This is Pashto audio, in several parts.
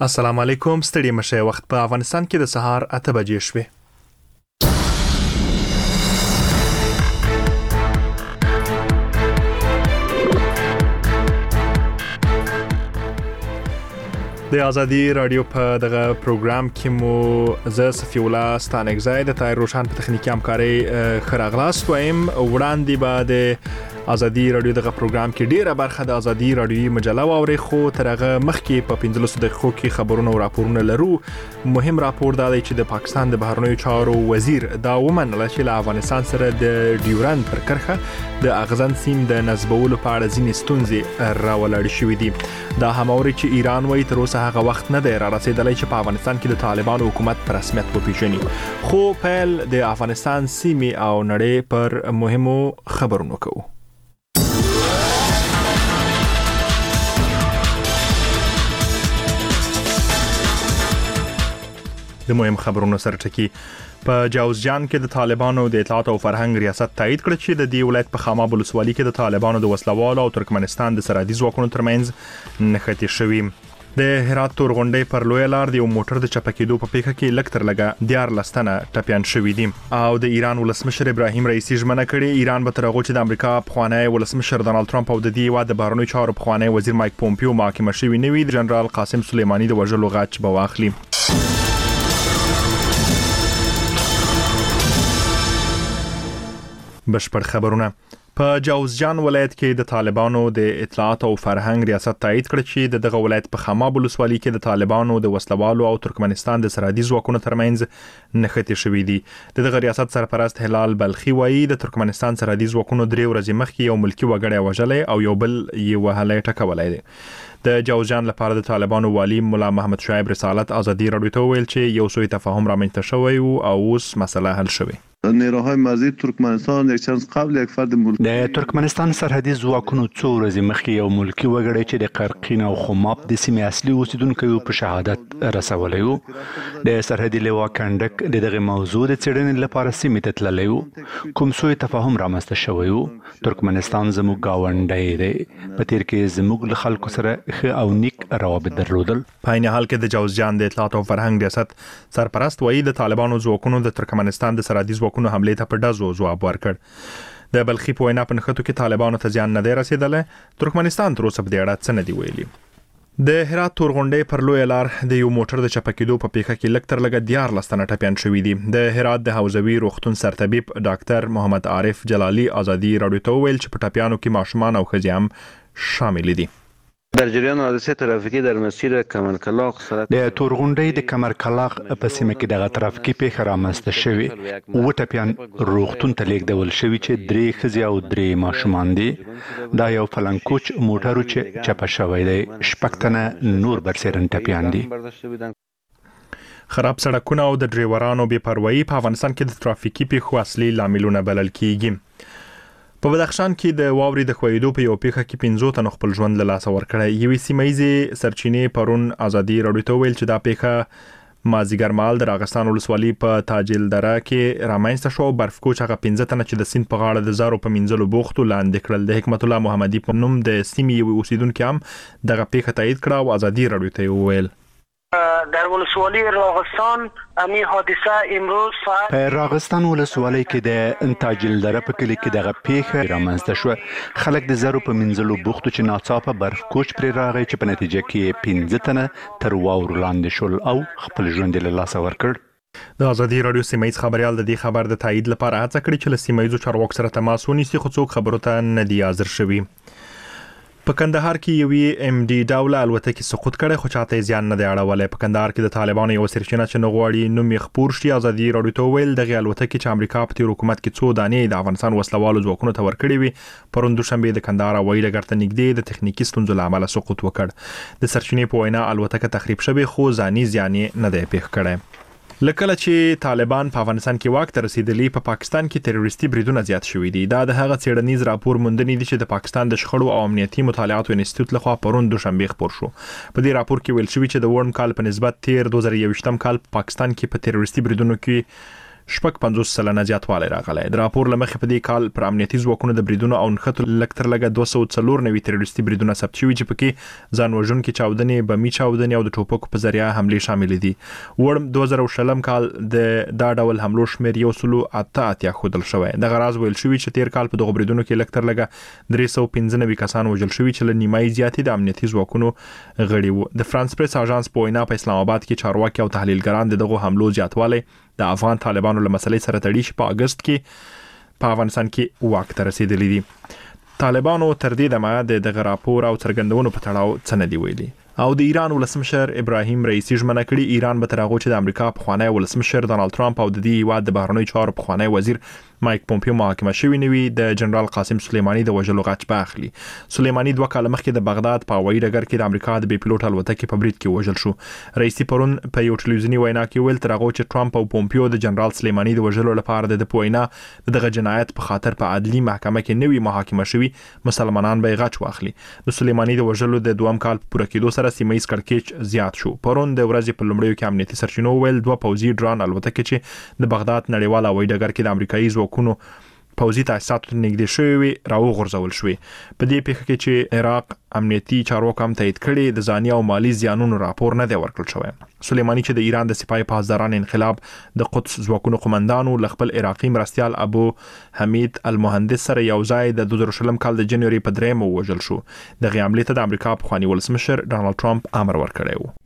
السلام علیکم. ستړي مشه. وخت په افغانستان کې د سهار 8 بجې شوې. د ازادي رادیو په دغه پروګرام کې مو زه صفی الله ستانکزای د تایر روشن په تخنیکی همکاري خراغلاست وایم. وړاندې بعد ازادي رادیو دغه پروګرام کې ډیره برخه د ازادي رادیوي مجله واوري، خو ترغه مخکې په 15 دقیقو کې خبرونه او راپورونه لرو. مهم راپور دا دی چې د پاکستان د بهرنیو چارو وزیر دا ومنله چې له افغانستان سره د ډیورند پر کرښه د اغزن سیم د نسبولو په اړه ځینې ستونزې راولاړې شوې دي. دا هماوري چې ایران وایي تر اوسه هغه وخت نه دی را رسیدلی چې په افغانستان کې د طالبانو حکومت په رسمیت وپیژني. خو پیل د افغانستان سیمې او نړۍ پر مهمو خبرونو کوو. د مهم خبرونو سره ټکی په جوزجان کې د طالبانو د اطلاعات او فرهنګ ریاست تایید کړ چې د دې ولایت په خاماب ولسوالۍ کې د طالبانو د وسلوالو او ترکمنستان د سرحدي ځواکونو ترمنځ نښتې شوې. د هرات تورغونډۍ پر لوی لار د یو موټر د چپه کېدو په پیښه کې لږ تر لږه 14 تنه ټپیان شوي دي. او د ایران ولسمشر ابراهیم رئیسی ژمنه کړې ایران به تر هغه چې د امریکا پخوانی ولسمشر ډانلډ ټرمپ او د دې هیواد د بهرنیو چارو پخوانی وزیر مایک پومپیو محاکمه شوي نه وي. د جنرال قاسم سلیماني د وژلو غچ به واخلي. بشپړ خبرونه. په جوزجان ولایت کې د طالبانو د اطلاعات او فرهنګ ریاست تایید کړ چې دغه ولایت په خاماب ولسوالۍ کې د طالبانو د وسلوالو او ترکمنستان د سرحدي ځواکونو ترمنځ نښتې شوې دي. دغه ریاست سرپرست هلال بلخي وایي د ترکمنستان سرحدي ځواکونو 3 ورځې مخکې یو ملکی وګړی وژلی او یو بل یې وهلی ټکولی دی. د جوزجان لپاره د طالبانو والی مولا محمد شعیب رسالت ازادي رادیو ته ویل چې یو سوء تفاهم رامنځته شوی او اوس مسله حل شوې. نیروهای مرزی ترکمنستان یک چند قبل یک فرد ملکی د ترکمنستان سرحدي ځواکونو 2 ورځې مخکې یو ملکی وګړی چې د قرقین او خماب د سیمې اصلي اوسیدونکو په شهادت رسولی و. د سرحدي لوا کنډک دغه موضوع د څېړنې لپاره سیمې ته تللی و. کوم سوء تفاهم رامنځته شوی و. ترکمنستان زموږ ګاونډی دی. په تیر کې زموږ له خلکو سره ښه او نیک روابط درلودل. په عین حال کې د جوزجان د اطلاعات او فرهنګ ریاست سرپرست وایي د طالبانو ځواکونو د ترکمنستان د سرحدي ځواکونو حمله ته په ډزو جواب ورکړ. د بلخي په وینا په نښتو کې طالبانو ته ځان نه دی رسیدلی. ترکمنستان تر اوسه په دې اړه څه نه دی ویلي. د هرات تورغونډۍ پر لوی لار د یو موټر د چپه کېدو په پیښه کې لږ تر لږه 14 تنه ټپیان شوي دي. د هرات د حوزوي روغتون سرطبیب ډاکټر محمد عارف جلالي ازادي رادیو ته ویل چې په ټپیانو کې ماشومان او ښځې هم شامل دي. در جریان حادثه ترافیکی در مسیر کمرکلاق د تورغونډۍ د کمرکلاق په سیمه کې دغه ترافیکي پیښه رامنځته شوې. 7 ټپیان روغتون ته لیږدول شوي چې 3 ښځې او 3 ماشومان دي. دا یو فلنکوچ موټر چې چپه شوی دی. 6 تنه نور برسېرن ټپیان دي. خراب سړکونه او د ډریورانو بې پروایي په افغانستان کې د ترافیکي پیښو اصلي لاملونه بلل کیږي. په بدخشان کې د واورې د ښویېدو په یو پیښه کې 15 تنو خپل ژوند له لاسه ورکړی. یوې سیمه ییزې سرچینې پرون ازادي رادیو ته ویل چې دا پیښه مازیګر مهال د راغستان ولسوالۍ په تاجل دره کې رامنځته شو. برفکوچ هغه 15 تنه چې د سیند په غاړه د زارو په منځلو بوختو لاندې کړل. د حکمت الله محمدي په نوم د سیمې یو اوسیدونکو هم دغه پیښه تایید کړه او ازادي رادیو ته ویل در ولسوالی راغستان امی حادثه امروز په راغستان ولسوالۍ کې د تاجل دره په کلی کې دغه پیښه رامنځته شو. خلک د زرو په منځلو بوختو چې ناڅاپه برف کوچ پرې راغی چې په نتیجه کې 15 تنه تر واورو لاندې شول او خپل ژوند له لاسه ورکړ. د ازادي رادیو سیمایي خبريال د دې خبر د تایید لپاره هڅه کړې چې له سیمایي چارواکو سره تماس ونیسي، خو څوک خبرو ته نه دی حاضر شوي. په کندهار کې یوې ام ډي ډوله الوتکې سقوط کړی خو چاته زیان نه دی اړولی. په کندهار کې د طالبانو یو سرچینه چې نه غواړي نوم یې خپور شي ازادي رادیو ته ویل دغه الوتکې چې امریکا په تیر حکومت کې 2 دانې د افغانستان وسلوالو ځواکونو ته ورکړې وي پرون دوشنبه د کندهار هوایي ډګر ته نږدې د تخنیکی ستونزو له امله سقوط وکړ. د سرچینې په وینا الوتکه تخریب شوې خو ځاني زیان نه دی پېښ کړی. لکه چې طالبان په افغانستان کې واک ته رسیدلی په پاکستان کې تروریستي بریدونه زیات شوي دي. دا د هغه څېړنیز راپور موندنې دي چې د پاکستان د شخړو او امنیتي مطالعاتو انسټیټیوټ لخوا پرون دوشنبه خپور شو. په دې راپور کې ویل شوی چې د ورن کال په نسبت تیر 2021 کال په پاکستان کې په تروریستي بریدونو کې 50% زیاتوالی راغلی. د راپور له مخې په دې کال پر امنیتي ځواکونو د بریدونو او نښتو لږ تر لږه 294 تروریستي بریدونه ثبت شوي چې پکې ځان وژونکي چاودنې، بمي چاودنې او د ټوپکو په ذریعه حملې شامل دي. وړم 2020 کال د دا ډول حملو شمېر 188 ښودل شوی. دغه راز ویل شوی چې تیر کال په دغه بریدونو کې لږ تر لږه 395 کسان وژل شوي چې له نیمایي زیاتې د امنیتي ځواکونو غړي وو. د فرانس پریس اژانس په وینا په اسلام آباد کې چارواکي او تحلیلګران دغه حملو زیاتوالی د افغان طالبانو له مسلې سره تړي چې په اگست کې په افغانستان کې واک ته رسیدلی دي. طالبانو تر دې دمه دغه راپور او څرګندونو په تړاو څه نه دی ویلي. او د ایران ولسمشر ابراهیم رئیسی ژمنه کړې ایران به تر هغه چې د امریکا پخوانی ولسمشر ډانلډ ټرمپ او د دې هیواد د بهرنیو چارو پخوانی وزیر مایک پومپیو محاکمه شوی نه وي د جنرال قاسم سلیمانی د وژلو غچ به اخلي. سلیمانی 2 کال مخکې د بغداد په هوایي ډګر کې د امریکا د بي پلوټ الوتکې په برید کې وژل شو. رئیسی پرون په یو ټلویزیونی وینا کې ویل تر هغه چې ټرمپ او پومپیو د جنرال سلیمانی د وژلو لپاره د وینا دغه جنایت په خاطر په عدلي محکمه کې نوي محاکمه شوی مسلمانان به غچ واخلي. د سلیمانی د وژلو د دوام کال پوره کېدو سره سیمه ییز کړکېچ زیات شو. پرون د ورځې په لومړیو کې امنیتي سرچینو ویل 2 پوځي ډرون الوتکې چې د بغداد نړیوال هوایي ډګر کې د امریکایي ځواکونو پوځي تاسیساتو ته نږدې شوي وي راوغورځول شوي. په دې پیښه کې چې عراق امنیتي چارواکو هم تایید کړي د ځاني او مالی زیانونو راپور نه دی ورکړل شوی. سلیمانی چې د ایران د سپاه پاسداران انقلاب د قدس ځواکونو قومندانو ل خپل عراقي مرستيال ابو حمید المهندس سره یو ځای د 2020 کال د جنوري په 3 وژل شو. د حملې ته د امریکا پخوانی ولسمشر ډانلډ ټرمپ امر ورکړی و.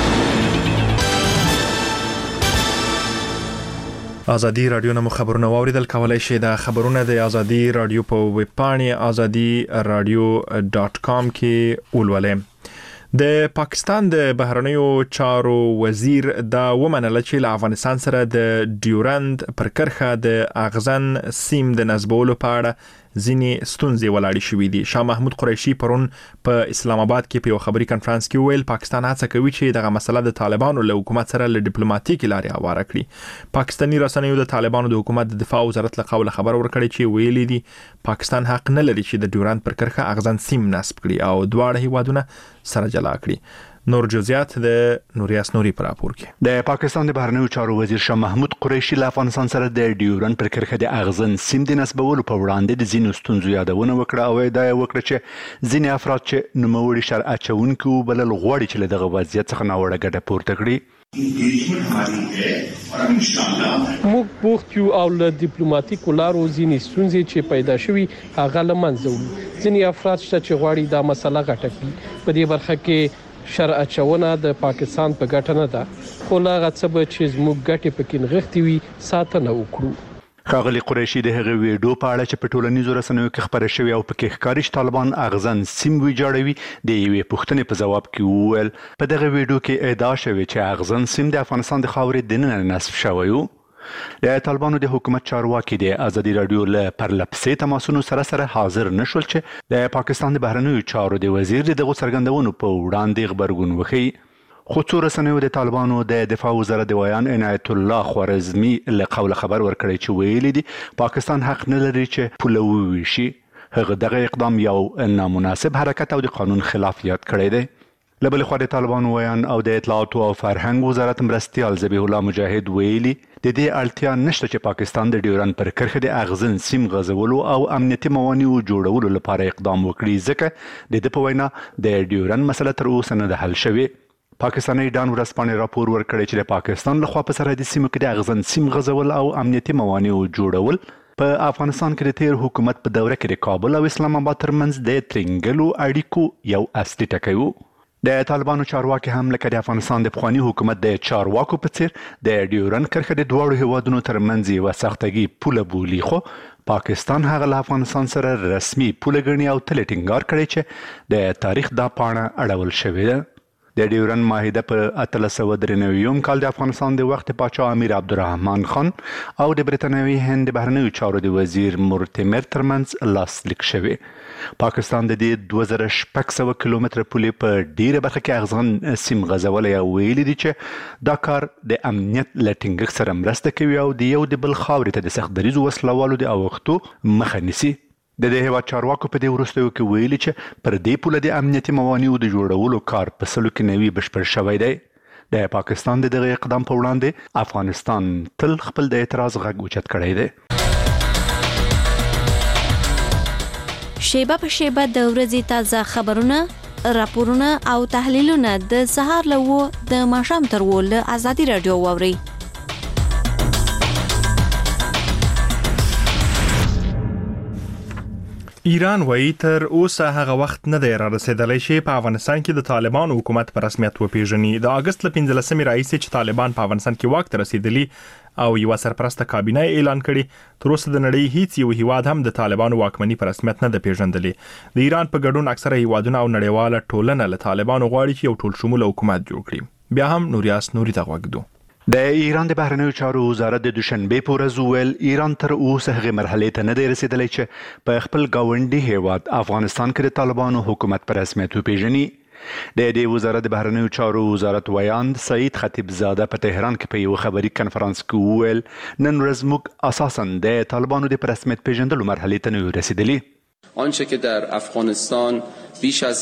ازادي رادیو نو خبرونه واوریدل. کولای شئ د خبرونه د ازادي رادیو په ویب پاڼې azadi.radio.com کې ولولئ. د پاکستان د بهرنیو چارو وزیر دا ومنله چې له افغانستان سره د ډیورند پر کرښه د اغزن سیم د نسبولو په اړه ځینې ستونزې ولاړې شوې دي. شاه محمود قریشي پرون په اسلام آباد کې په یو خبري کانفرنس کې ویل پاکستان هڅه کوي چې دغه مسله د طالبانو له حکومت سره له ډیپلوماټیکي لارې هواره کړي. پاکستاني رسنیو د طالبانو د حکومت د دفاع وزارت له قوله خبر ورکړی چې ویلي دي پاکستان حق نه لري چې د ډیورند پر کرښه اغزن سیم نصب کړي او دواړه هیوادونه سره جلا کړي. نور جزئیات د نوریاس نوري پر راپور کې. د پاکستان د بهرنیو چارو وزیر شاه محمود قریشي له افغانستان سره د ډیورند پر کرښه د اغزن سیم د نسبولو په وړاندې د ځینو ستونزو یادونه وکړه او دا وکړه چې ځینې افراد چې نوموړي شرع اچونکي بلل غواړي چې له دغه وضعیت څخه ناوړه ګټه پورته کړي. موږ بوخت یو او له ډیپلوماټیکو لارو ځینې ستونزې چې پیدا شوي هغه له منځه وړو. ځینې افراد چې غواړي دا مسله غټه کړي. په دې برخه کې شرع اچونه د پاکستان په ګټه نه ده خو لا غڅب چې زموږ ګټه پکې نغښتي وي ساتنه وکړو. ښاغلي قریشي د هغه ویډیو په اړه چې په ټولنیزو رسنیو کې خبره شوې او پکې ښکاري چې طالبان اغزن سیم ویجاړوي د یوې پوښتنې په جواب کې وویل په دغه ویډیو کې ادعا شوې چې اغزن سیم د افغانستان د خاورې دننه نصب شوی و. د طالبانو د حکومت چارواکي د ازادي رادیو له پرلپسې تماسونو سره حاضر نشول چې د پاکستان د بهرنیو چارو د وزیر دغه څرګندونو په وړاندې خبرګون وکړي. خو څو رسنیو د طالبانو د دفاع وزارت د ویان عنایت الله خوارزمي له قوله خبر ورکړی چې ویلي دي پاکستان حق نه لري چې پوله وویشي. هغه دغه اقدام یو نامناسب حرکت او د قانون خلاف یاد کړی دی. له بل خوا د طالبانو ویان او د اطلاعات او فرهنګ وزارت مرستيال ذبیح الله مجاهد ویلي د دې اړتیا نشته چې پاکستان د ډیورند پر کرښه د اغزن سیم غځولو او امنیتي موانعو جوړولو لپاره اقدام وکړي ځکه د په وینا د ډیورند مسله تر اوسه نه ده حل شوې. پاکستاني ډان ورځپاڼې راپور ورکړی چې د پاکستان لخوا په سرحدي سیمو کې د اغزن سیم غځول او امنیتي موانعو جوړول په افغانستان کې د تیر حکومت په دوره کې د کابل او اسلام آباد ترمنځ د ترنګلو اړیکو یو اصلي ټکی و. د طالبانو چارواکي هم لکه د افغانستان د پخوانی حکومت د چارواکو په څیر د ډیورند کرښه د دواړو هیوادونو ترمنځ یوه سختګي پوله بولي خو پاکستان هغه له افغانستان سره رسمي پوله ګڼي او تل ټینګار کړی چې د تاریخ دا پاڼه اړول شوې ده. د ډیورند معاهده په 1893 کال د افغانستان د وخت پاچا امیر عبدالرحمن خان او د برتانوي هند بهرنیو چارو د وزیر مورتیمر ترمنځ لاسلیک شوی. پاکستان د دې 2600 کیلومتره پولې په ډیره برخه کې اغزن سیم غځولی او ویلي دي چې دا کار د امنیت له ټینګښت سره مرسته کوي او د یو د بل خاورې ته د سخت دریځو وسلوالو د اوښتو مخه نیسي. د دې هیواد چارواکو په دې وروستیو کې ویلي چې پر دې پوله د امنیتي موانعو د جوړولو کار په سلو کې نوي بشپړ شوی دی. د پاکستان د دغه اقدام په وړاندې افغانستان تل خپل د اعتراض غږ اوچت کړی دی. شیبه په شیبه د ورځې تازه خبرونه، راپورونه او تحلیلونه د سهار له 9 د ماښام تر 10 له ازادي رادیو واوري. ایران وایي تر اوسه هغه وخت نه دی را رسیدلی چې په افغانستان کې د طالبانو حکومت په رسمیت وپیژني. د اگست له 15 راهیسې چې طالبان په افغانستان کې واک ته رسیدلی او یو سرپرسته کابینه اعلان کړي، تر اوسه د نړۍ هیڅ یو هیواد هم د طالبانو واکمني په رسمیت نه ده پیژندلی. د ایران په ګډون اکثره هیوادونه او نړیواله ټولنه له طالبانو غواړي چې یو ټول شموله حکومت جوړ کړي. بیا هم نوریاس نوري ته غوږ دو. د ایران د بهرنیو چارو وزارت د دوشنبه په ورځ وویل ایران تر اوسه هغه مرحله ته نه دی رسیدلی چې په خپل گاونډي هیواد افغانستان کې د طالبانو حکومت په رسمیت وپیژني. د دې وزارت د بهرنیو چارو وزارت ویاند سعید خطیب زاده په تهران کې په یو خبري کنفرانس کې وویل نن ورځ موږ اساساً د طالبانو د رسمیت پیژندلو مرحله ته نه رسیدلی. آنچه که در افغانستان بیش از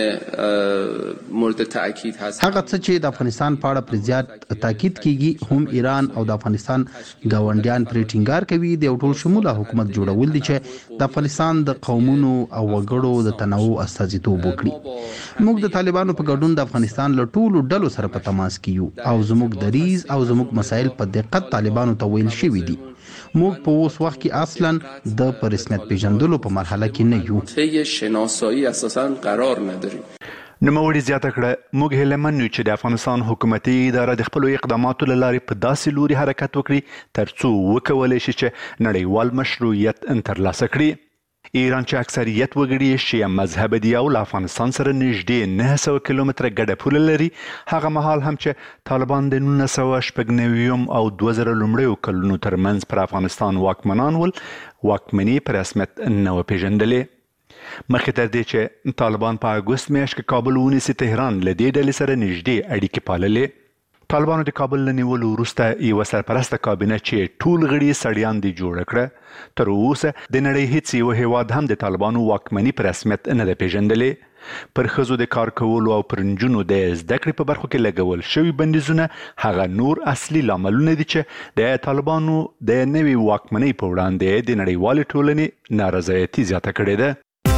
همه مورد تاکید هست، هغه څه چې د افغانستان په اړه پر زیات تاکید کیږي هم ایران او د افغانستان ګاونډیان پرې ټینګار کوي د یو ټول شموله حکومت جوړول دي چې د افغانستان د قومونو او وګړو د تنوع استازیتوب وکړي. موږ د طالبانو په ګډون د افغانستان له ټولو ډلو سره په تماس کې یو او زموږ دریز او زموږ مسایل په دقت طالبانو ته ویل شوي دي. موږ په اوس وخت کې اصلا د رسمیت پیژندلو په مرحله کې نه یو. طی شناسایی اساساً قرار نداریم. نوموړي زیاته کړه موږ هیله من یو چې د افغانستان حکومتي اداره د خپلو اقداماتو له لارې په داسې لوري حرکت وکړي ترڅو وکولی شي چې نړیوال مشروعیت ترلاسه کړي. ایران چې اکثریت وګړي شیعه مذهب دي او له افغانستان سره نږدې 900 کیلومتره ګډه پوله لري، هغه مهال هم چې طالبان د 1999 او 2000 لومړیو کلونو ترمنځ پر افغانستان واکمنان ول، واکمني په رسمیت نه وپیژندلې. مخکې تر دې چې طالبان په اګوست میاشت کې کابل ونیسي، تهران له دې ډلې سره نږدې اړیکې پاللې. طالبانو د کابل له نیولو وروسته یوه سرپرسته کابینه چې ټول غړي سړیان دي جوړه کړه. تر اوسه د نړۍ هیڅ یو هیواد هم د طالبانو واکمني په رسمیت نه ده پیژندلې. پر ښځو د کار کولو او پر نجونو د زده کړې په برخو کې لګول شوي بندیزونه هغه نور اصلي لاملونه دي چې د طالبانو د نوې واکمنۍ په وړاندې د نړیوالې ټولنې نارضایتي زیاته کړې ده.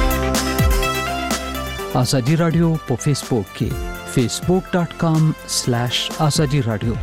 ازادي رادیو په فیسبوک کې facebook.com/azadi radio.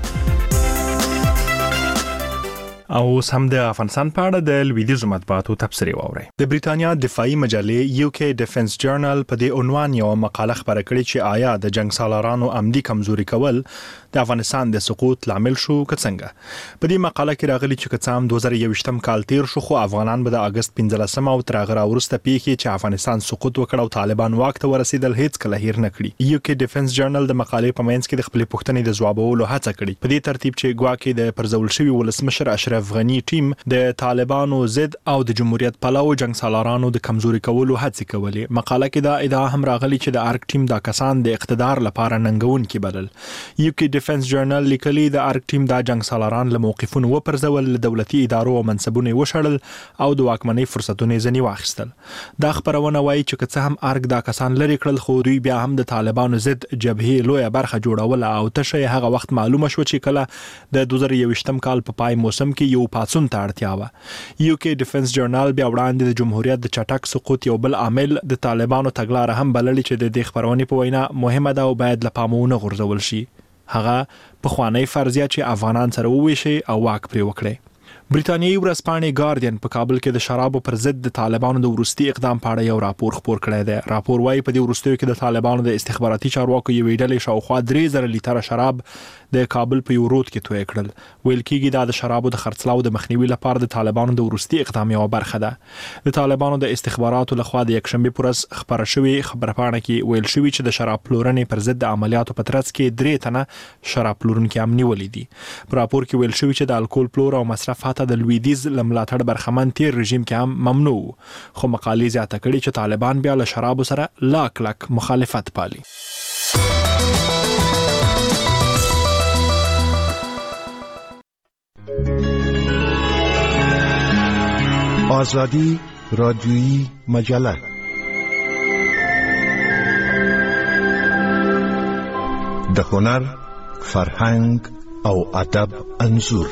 او هم د افغانستان په اړه د لویدیځو مطبوعاتو تبصرې واوري. د بریتانیا دفاعي مجلې UK Defense Journal په دې عنوان یو مقاله خبره کړې چې آیا د جنگ سالارانو عمدي کمزوري کول د افغانستان د سقوط لامل شو که څنګه. په دې مقاله کې راغلي چې کڅام 2021م کال تیر شو خو افغانان به د اگست 15 او تر هغه وروسته پیښې چې افغانستان سقوط وکړ او طالبان واک ته ورسېدل هیڅ کله هیر نه کړي. UK Defense Journal د مقالې په منځ کې د خپل پوښتنې د ځوابولو هڅه کړې په دې ترتیب چې ګواکې د پرځول شوی ولسمشر اشرف غنی ټیم د طالبانو ضد او د جمهوریت پلوو جنگ سالارانو د کمزوري کولو هڅې کولې. مقاله کې دا ادعا هم راغلي چې د ارک ټیم دا کسان د اقتدار لپاره ننګونکي بلل. UK Defense Journal لیکلي د ارک ټیم دا جنگ سالاران له موقفونو وپرځول، دولتي ادارو او منصبونه وشړل او د واکمنۍ فرصتونه ځنی واخیستل. دا خبرونه وایي چې که څه هم ارک دا کسان لري کړل خو دوی بیا هم د طالبانو ضد جبهې لویه برخه جوړول او تشه هغه وخت معلومه شو چې کله د 2021م کال په پای موسم کې یو پاتون ته اړتیا وه. UK Defense Journal بیا وړاندې د جمهوریت د چټک سقوط یو بل عامل د طالبانو تګلاره هم بللې چې د دې خبرونې په وینا مهمه ده او باید له پامه ونه غورځول شي. هغه پخوانی فرضیه چې افغانان سره وویشي او واک پرې وکړي. بریتانیایی ورځپاڼې ګارډین په کابل کې د شرابو پر ضد د طالبانو د وروستي اقدام په اړه یو راپور خپور کړی دی. راپور وايي په دې وروستیو کې د طالبانو د استخباراتي چارواکو یوې ډلې شاوخوا 3000 لیټره شراب د کابل په یو رود کې توی کړل. ویل کېږي دا د شرابو د خرڅلاو د مخنیوي لپاره د طالبانو د وروستي اقدام یوه برخه ده. د طالبانو د استخباراتو لخوا د یکشنبه پر ورځ خبره شوې خبرپاڼه کې ویل شوی چې د شراب پلورنې پر ضد د عملیاتو په ترڅ کې 3 تنه شراب پلورونکي هم نیولې دي. په راپور کې ویل شوی چې د الکول پلور او مصرف حتی د لویدیز ملاتړ برخمن تیر رژیم کې هم ممنوع، خو مقالې زیاته کړي چې طالبان بیا له شرابو سره لاک مخالفت پالي. آزادی رادیویی مجله د هنر، فرهنګ او ادب انځور.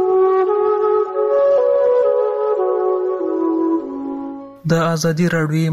د ازادي راډیو